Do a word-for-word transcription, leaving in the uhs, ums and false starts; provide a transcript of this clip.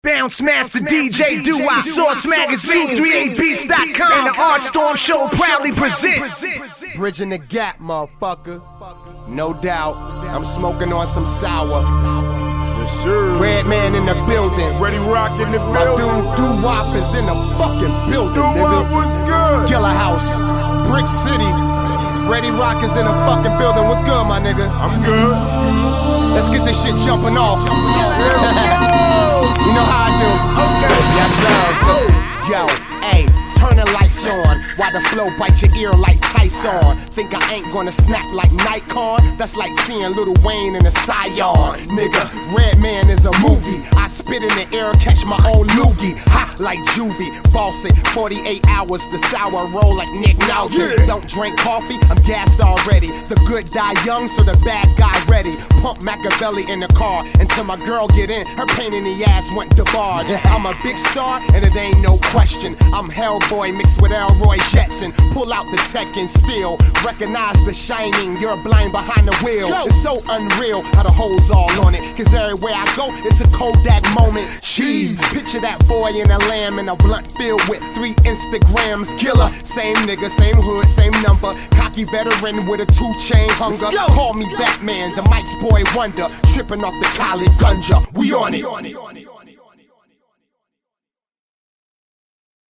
Bounce Master D J Do-Wop, Source Magazine, thirty-eight beats dot com, and the Artstorm Show proudly presents Bridging the Gap, motherfucker. No doubt, I'm smoking on some sour. Yes, sir. Redman in the building. Ready Rock in the My building. dude Do-Wop is in the fucking building, Do nigga. what was good. Killer House, Brick City. Ready Rock is in the fucking building. What's good, my nigga? I'm good. Let's get this shit jumping off. You know how I do. Okay. Yes, sir. Yo, hey, turn the lights on while the flow bites your ear like Tyson. Think I ain't gonna snap like Nikon? That's like seeing Lil Wayne in a Scion. Nigga, Redman is a movie. I spit in the air, catch my own loogie. Ha, like Juvie. Faucet, forty-eight hours, the sour roll like Nick Nalgene. Yeah. Don't drink coffee, I'm gassed already. The good die young, so the bad guy ready. Pump Machiavelli in the car until my girl get in. Her pain in the ass went to barge. I'm a big star, and it ain't no question. I'm Hellboy mixed with Elroy Jetson. Pull out the tech and steel. Recognize the shining, you're blind behind the wheel. It's so unreal how the hoes all on it. Cause everywhere I go, it's a Kodak moment. Cheese. Picture that boy in a lamb in a blunt filled with three Instagrams. Killer. Same nigga, same hood, same number. Cocky veteran with a two chain hunger. Call me Batman, the Mike's boy wonder. Tripping off the college gunja. We on it.